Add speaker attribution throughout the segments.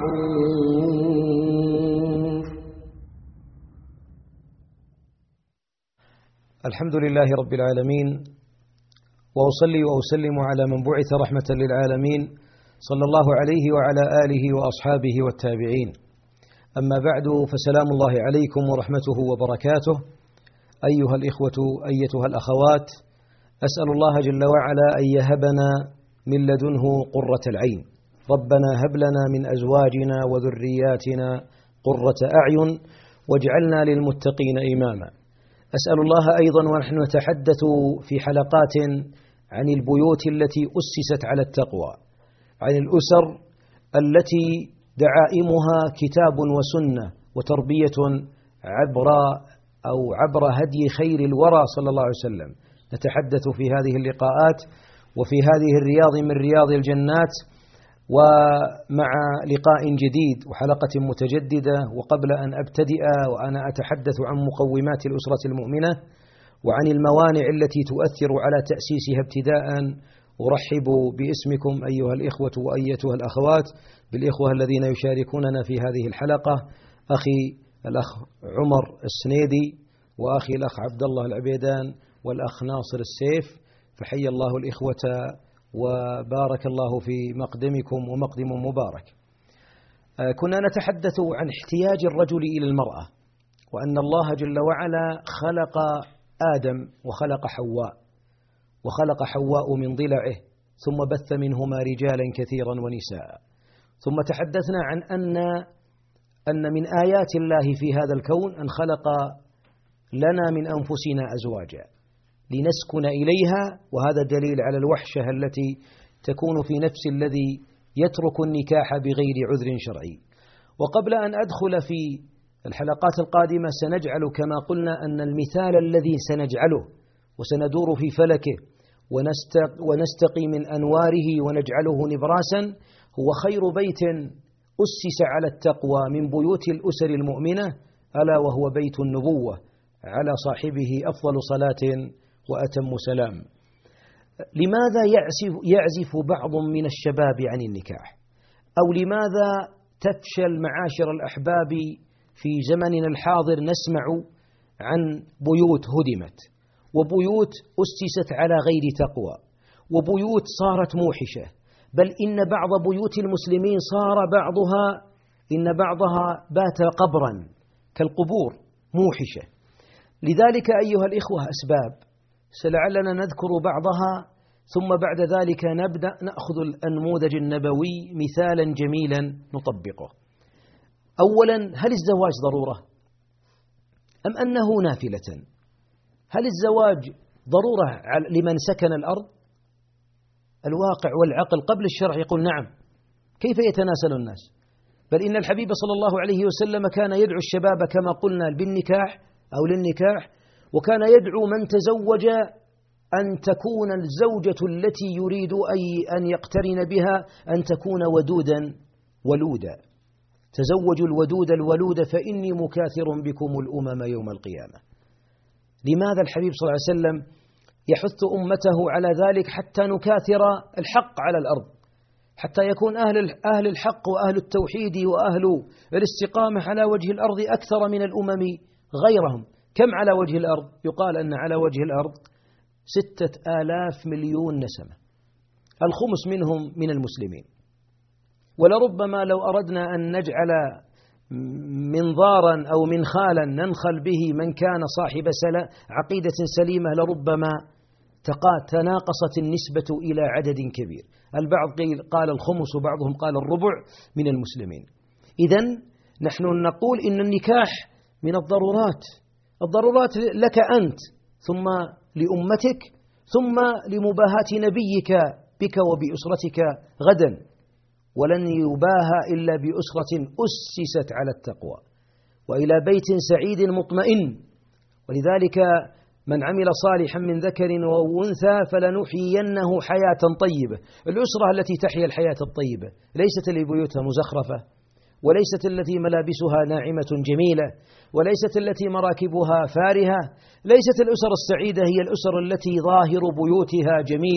Speaker 1: الحمد لله رب العالمين، وأصلي وأسلم على من بعث رحمة للعالمين صلى الله عليه وعلى آله وأصحابه والتابعين. أما بعد، فسلام الله عليكم ورحمته وبركاته. أيها الإخوة، أيتها الأخوات، أسأل الله جل وعلا أن يهبنا من لدنه قرة العين. ربنا هب لنا من أزواجنا وذرياتنا قرة أعين واجعلنا للمتقين إماما. أسأل الله أيضا ونحن نتحدث في حلقات عن البيوت التي أسست على التقوى، عن الأسر التي دعائمها كتاب وسنة وتربية عبر هدي خير الورى صلى الله عليه وسلم. نتحدث في هذه اللقاءات وفي هذه الرياض من رياض الجنات، ومع لقاء جديد وحلقة متجددة. وقبل أن أبتدئ وأنا أتحدث عن مقومات الأسرة المؤمنة وعن الموانع التي تؤثر على تأسيسها ابتداء، أرحب باسمكم أيها الإخوة وأيتها الأخوات بالإخوة الذين يشاركوننا في هذه الحلقة، أخي الأخ عمر السنيدي، وأخي الأخ عبد الله العبيدان، والأخ ناصر السيف. فحي الله الإخوة وبارك الله في مقدمكم، ومقدم مبارك. كنا نتحدث عن احتياج الرجل إلى المرأة، وأن الله جل وعلا خلق آدم وخلق حواء، وخلق حواء من ضلعه، ثم بث منهما رجالا كثيرا ونساء. ثم تحدثنا عن أن من آيات الله في هذا الكون أن خلق لنا من أنفسنا أزواجا لنسكن إليها، وهذا دليل على الوحشة التي تكون في نفس الذي يترك النكاح بغير عذر شرعي. وقبل أن أدخل في الحلقات القادمة سنجعل كما قلنا أن المثال الذي سنجعله وسندور في فلكه ونستقي من أنواره ونجعله نبراسا هو خير بيت أسس على التقوى من بيوت الأسر المؤمنة، ألا وهو بيت النبوة، على صاحبه أفضل صلاة وأتم سلام. لماذا يعزف بعض من الشباب عن النكاح؟ أو لماذا تفشل معاشر الأحباب في زمننا الحاضر؟ نسمع عن بيوت هدمت، وبيوت أسست على غير تقوى، وبيوت صارت موحشة، بل إن بعض بيوت المسلمين إن بعضها بات قبرا كالقبور موحشة. لذلك أيها الإخوة أسباب سلعلنا نذكر بعضها، ثم بعد ذلك نبدأ نأخذ النموذج النبوي مثالا جميلا نطبقه. أولا، هل الزواج ضرورة أم أنه نافلة؟ هل الزواج ضرورة لمن سكن الأرض؟ الواقع والعقل قبل الشرع يقول نعم. كيف يتناسل الناس؟ بل إن الحبيب صلى الله عليه وسلم كان يدعو الشباب كما قلنا بالنكاح أو للنكاح، وكان يدعو من تزوج أن تكون الزوجة التي يريد أن يقترن بها أن تكون ودودا ولودا. تزوجوا الودود الولود فإني مكاثر بكم الأمم يوم القيامة. لماذا الحبيب صلى الله عليه وسلم يحث أمته على ذلك؟ حتى نكاثر الحق على الأرض، حتى يكون أهل الحق وأهل التوحيد وأهل الاستقامة على وجه الأرض أكثر من الأمم غيرهم. كم على وجه الأرض؟ يقال أن على وجه الأرض 6,000 مليون نسمة، الخمس منهم من المسلمين. ولربما لو أردنا أن نجعل منظارا أو منخالا ننخل به من كان صاحب عقيدة سليمة لربما تناقصت النسبة إلى عدد كبير. البعض قال الخمس وبعضهم قال الربع من المسلمين. إذن نحن نقول إن النكاح من الضرورات لك أنت، ثم لأمتك، ثم لمباهاة نبيك بك وبأسرتك غدا. ولن يباهى إلا بأسرة أسست على التقوى وإلى بيت سعيد مطمئن. ولذلك من عمل صالحا من ذكر وأنثى فلنحيينه حياة طيبة. الأسرة التي تحيا الحياة الطيبة ليست لبيوتها مزخرفة، وليست التي ملابسها ناعمة جميلة، وليست التي مراكبها فارهة. ليست الأسر السعيدة هي الأسر التي ظاهر بيوتها جميل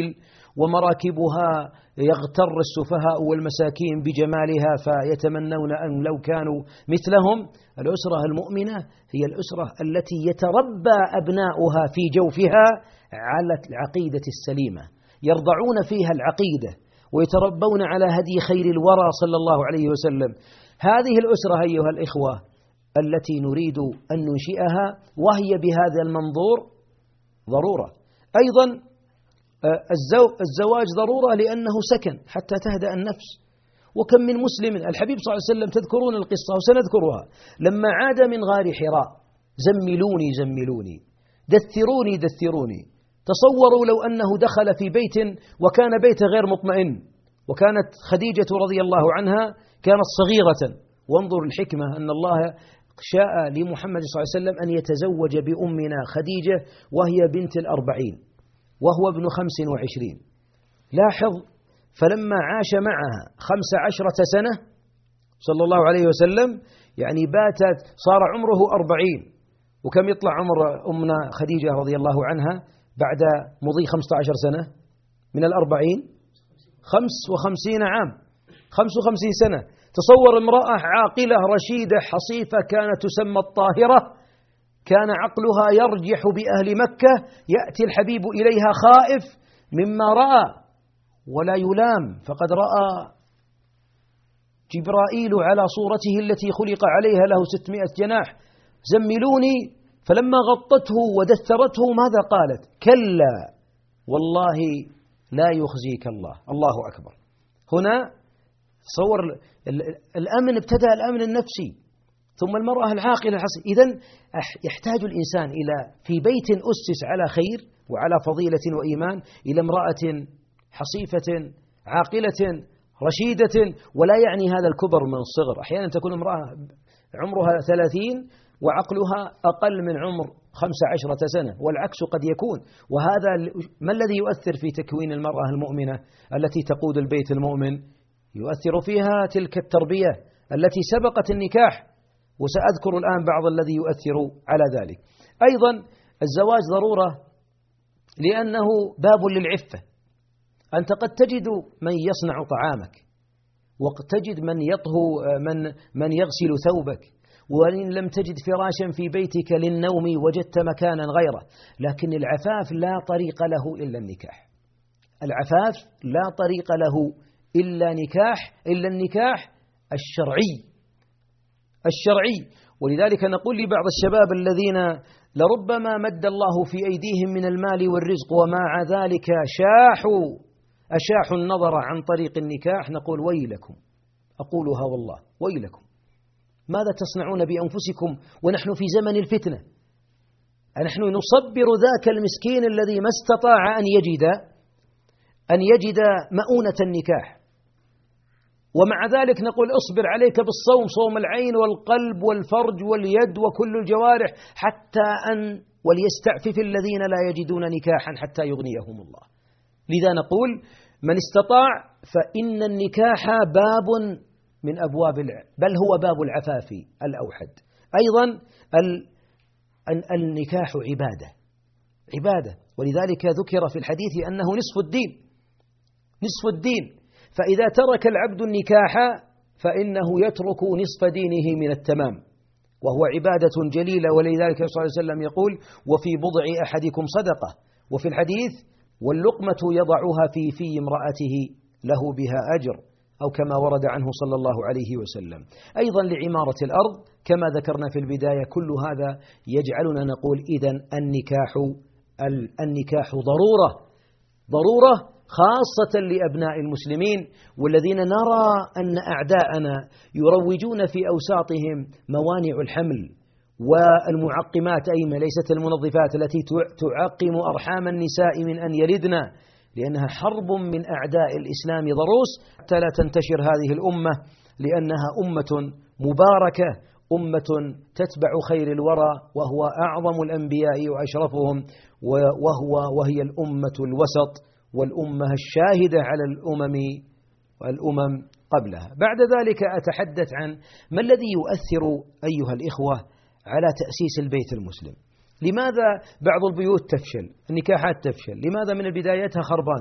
Speaker 1: ومراكبها يغتر السفهاء والمساكين بجمالها فيتمنون أن لو كانوا مثلهم. الأسرة المؤمنة هي الأسرة التي يتربى أبناؤها في جوفها على العقيدة السليمة، يرضعون فيها العقيدة ويتربون على هدي خير الورى صلى الله عليه وسلم. هذه الأسرة أيها الإخوة التي نريد أن ننشئها، وهي بهذا المنظور ضرورة. أيضا الزواج ضرورة لأنه سكن حتى تهدأ النفس. وكم من مسلم، الحبيب صلى الله عليه وسلم تذكرون القصة وسنذكرها، لما عاد من غار حراء: زملوني زملوني، دثروني دثروني. تصوروا لو أنه دخل في بيت وكان بيت غير مطمئن، وكانت خديجة رضي الله عنها كانت صغيرة، وانظر الحكمة أن الله شاء لمحمد صلى الله عليه وسلم أن يتزوج بأمنا خديجة وهي بنت 40 وهو ابن 25. لاحظ، فلما عاش معها 15 سنة صلى الله عليه وسلم، يعني باتت صار عمره 40. وكم يطلع عمر أمنا خديجة رضي الله عنها بعد مضي 15 سنة من 40؟ 55 عام، 55 سنة. تصور امرأة عاقلة رشيدة حصيفة كانت تسمى الطاهرة، كان عقلها يرجح بأهل مكة، يأتي الحبيب إليها خائف مما رأى ولا يلام، فقد رأى جبرائيل على صورته التي خلق عليها له 600 جناح: زملوني. فلما غطته ودثرته ماذا قالت؟ كلا والله لا يخزيك الله. الله أكبر. هنا تصور الأمن، ابتدأ الأمن النفسي، ثم المرأة العاقلة الحصيفة. إذن يحتاج الإنسان إلى في بيت أسس على خير وعلى فضيلة وإيمان إلى امرأة حصيفة عاقلة رشيدة. ولا يعني هذا الكبر من الصغر، أحيانا تكون امرأة عمرها 30 وعقلها أقل من عمر 15 سنة، والعكس قد يكون. وهذا ما الذي يؤثر في تكوين المرأة المؤمنة التي تقود البيت المؤمن؟ يؤثر فيها تلك التربية التي سبقت النكاح، وسأذكر الآن بعض الذي يؤثر على ذلك. أيضا الزواج ضرورة لأنه باب للعفة. أنت قد تجد من يصنع طعامك، وقد تجد من يطهو من يغسل ثوبك، وإن لم تجد فراشا في بيتك للنوم وجدت مكانا غيره. لكن العفاف لا طريق له إلا النكاح. العفاف لا طريق له إلا النكاح الشرعي. ولذلك نقول لبعض الشباب الذين لربما مد الله في أيديهم من المال والرزق ومع ذلك أشاحوا النظر عن طريق النكاح، نقول ويلكم، أقولها والله ويلكم، ماذا تصنعون بأنفسكم ونحن في زمن الفتنة؟ نحن نصبر ذاك المسكين الذي ما استطاع أن يجد مؤونة النكاح، ومع ذلك نقول اصبر عليك بالصوم، صوم العين والقلب والفرج واليد وكل الجوارح، حتى وليستعفف الذين لا يجدون نكاحا حتى يغنيهم الله. لذا نقول من استطاع، فإن النكاح باب من أبواب بل هو باب العفاف الأوحد. أيضا النكاح عبادة، ولذلك ذكر في الحديث أنه نصف الدين. فإذا ترك العبد النكاح فإنه يترك نصف دينه من التمام، وهو عبادة جليلة. ولذلك صلى الله عليه وسلم يقول: وفي بضع أحدكم صدقة. وفي الحديث: واللقمة يضعها في امرأته له بها أجر، أو كما ورد عنه صلى الله عليه وسلم. أيضا لعمارة الأرض كما ذكرنا في البداية. كل هذا يجعلنا نقول إذن النكاح ضرورة خاصة لأبناء المسلمين، والذين نرى أن أعداءنا يروجون في أوساطهم موانع الحمل والمعقمات، ليست المنظفات التي تعقم أرحام النساء من أن يلدن، لأنها حرب من أعداء الإسلام ضروس حتى لا تنتشر هذه الأمة، لأنها أمة مباركة، أمة تتبع خير الورى، وهو أعظم الأنبياء وأشرفهم، وهي الأمة الوسط والأمة الشاهدة على الأمم قبلها. بعد ذلك أتحدث عن ما الذي يؤثر أيها الإخوة على تأسيس البيت المسلم. لماذا بعض البيوت تفشل، النكاحات تفشل؟ لماذا من بدايتها خربانة؟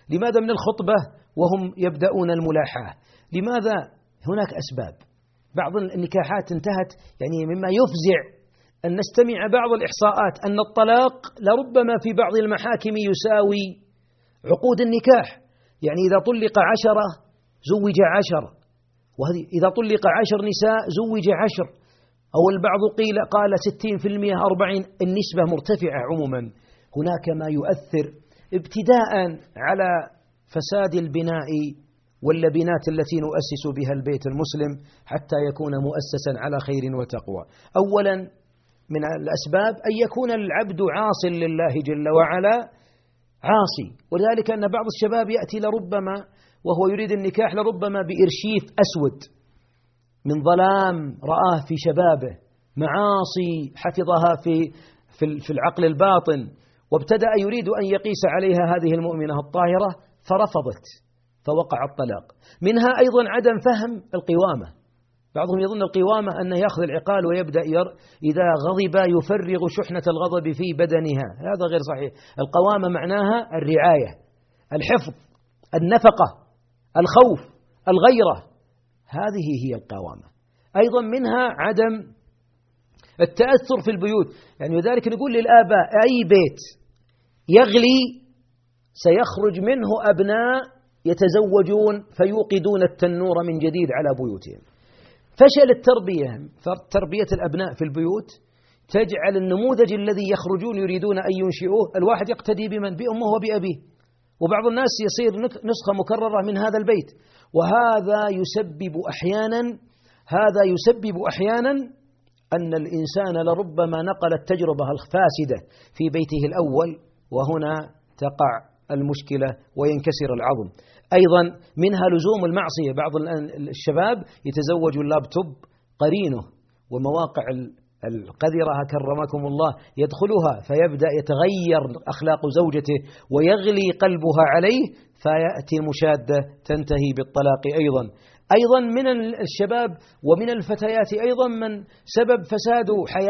Speaker 1: لماذا من الخطبة وهم يبدأون الملاحاة؟ لماذا؟ هناك أسباب. بعض النكاحات انتهت يعني مما يفزع أن نستمع بعض الإحصاءات أن الطلاق لربما في بعض المحاكم يساوي عقود النكاح. يعني إذا طلق 10 زوج 10، وهذه إذا طلق 10 نساء زوج 10، أو البعض قال 60% 40. النسبة مرتفعة عموما. هناك ما يؤثر ابتداء على فساد البناء واللبنات التي نؤسس بها البيت المسلم حتى يكون مؤسسا على خير وتقوى. أولا من الأسباب أن يكون العبد عاص لله جل وعلا، عاصي. ولذلك أن بعض الشباب يأتي لربما وهو يريد النكاح لربما بإرشيف أسود من ظلام رآه في شبابه، معاصي حفظها في العقل الباطن، وابتدأ يريد أن يقيس عليها هذه المؤمنة الطاهرة فرفضت فوقع الطلاق. منها أيضا عدم فهم القوامة. بعضهم يظن القوامة أنه يأخذ العقال ويبدأ إذا غضب يفرغ شحنة الغضب في بدنها. هذا غير صحيح. القوامة معناها الرعاية، الحفظ، النفقة، الخوف، الغيرة. هذه هي القوامة. أيضا منها عدم التأثر في البيوت. يعني لذلك نقول للآباء أي بيت يغلي سيخرج منه أبناء يتزوجون فيوقدون التنور من جديد على بيوتهم. فشل تربية الأبناء في البيوت تجعل النموذج الذي يخرجون يريدون أن ينشئوه الواحد يقتدي بأمه وبأبيه، وبعض الناس يصير نسخة مكررة من هذا البيت. وهذا يسبب أحيانا أن الإنسان لربما نقل التجربة الفاسدة في بيته الأول، وهنا تقع المشكلة وينكسر العظم. أيضا منها لزوم المعصية. بعض الشباب يتزوج اللابتوب قرينه ومواقع القذرة كرمكم الله يدخلها، فيبدأ يتغير أخلاق زوجته ويغلي قلبها عليه، فيأتي مشادة تنتهي بالطلاق. أيضا من الشباب ومن الفتيات أيضا من سبب فساد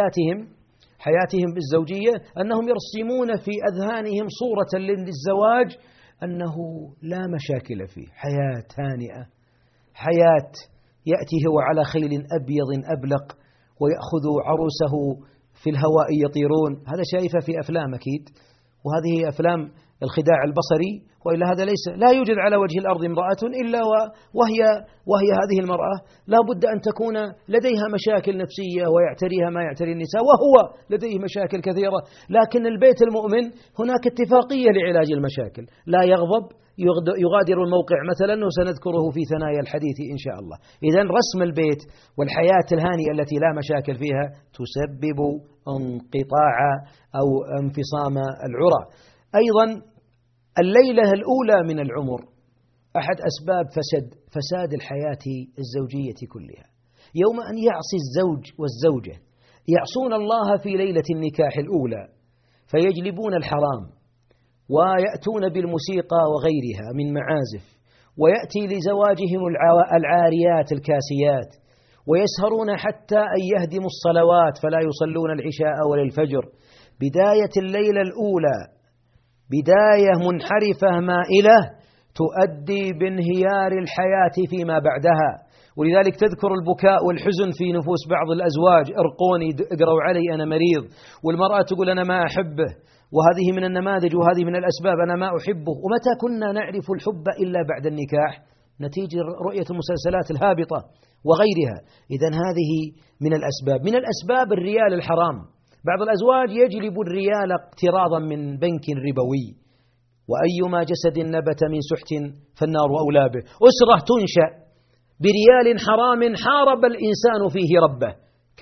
Speaker 1: حياتهم الزوجية أنهم يرسمون في أذهانهم صورة للزواج أنه لا مشاكل فيه، حياة هانئة، حياة يأتي هو على خيل أبيض أبلق ويأخذ عروسه في الهواء يطيرون. هذا شايفه في أفلام أكيد، وهذه أفلام الخداع البصري، وإلا هذا لا يوجد على وجه الأرض امرأة إلا وهي هذه المرأة لا بد أن تكون لديها مشاكل نفسية ويعتريها ما يعتري النساء، وهو لديه مشاكل كثيرة. لكن البيت المؤمن هناك اتفاقية لعلاج المشاكل، لا يغضب، يغادر الموقع مثلا، وسنذكره في ثنايا الحديث إن شاء الله. إذن رسم البيت والحياة الهانئة التي لا مشاكل فيها تسبب انقطاع أو انفصام العرى. أيضا الليلة الأولى من العمر أحد أسباب فساد الحياة الزوجية كلها. يوم أن يعصي الزوج والزوجة يعصون الله في ليلة النكاح الأولى، فيجلبون الحرام ويأتون بالموسيقى وغيرها من معازف، ويأتي لزواجهم العاريات الكاسيات، ويسهرون حتى أن يهدموا الصلوات فلا يصلون العشاء ولا الفجر. بداية الليلة الأولى بداية منحرفة مائلة تؤدي بانهيار الحياة فيما بعدها. ولذلك تذكر البكاء والحزن في نفوس بعض الأزواج: ارقوني، اقروا علي، أنا مريض. والمرأة تقول أنا ما أحبه، وهذه من النماذج وهذه من الأسباب، أنا ما أحبه. ومتى كنا نعرف الحب إلا بعد النكاح نتيجة رؤية المسلسلات الهابطة وغيرها. إذن هذه من الأسباب. من الأسباب الريال الحرام. بعض الأزواج يجلب الريال اقتراضا من بنك ربوي، وأيما جسد نبت من سحت فالنار أولى به. أسرة تنشأ بريال حرام حارب الإنسان فيه ربه.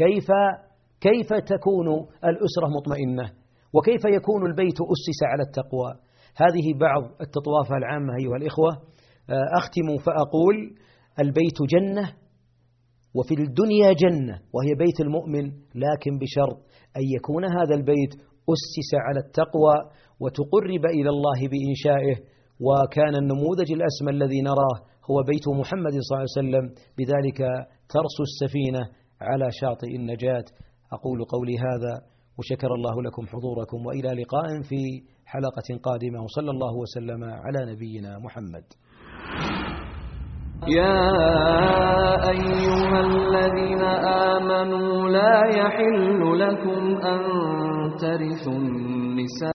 Speaker 1: كيف تكون الأسرة مطمئنة؟ وكيف يكون البيت أسس على التقوى؟ هذه بعض التطوافة العامة أيها الإخوة. أختم فأقول: البيت جنة، وفي الدنيا جنة، وهي بيت المؤمن، لكن بشرط أن يكون هذا البيت أسس على التقوى وتقرب إلى الله بإنشائه. وكان النموذج الأسمى الذي نراه هو بيت محمد صلى الله عليه وسلم، بذلك ترسو السفينة على شاطئ النجاة. أقول قولي هذا وشكر الله لكم حضوركم، وإلى لقاء في حلقة قادمة، وصلى الله وسلم على نبينا محمد.
Speaker 2: يا أيها الذين آمنوا لا يحل لكم أن ترثوا النساء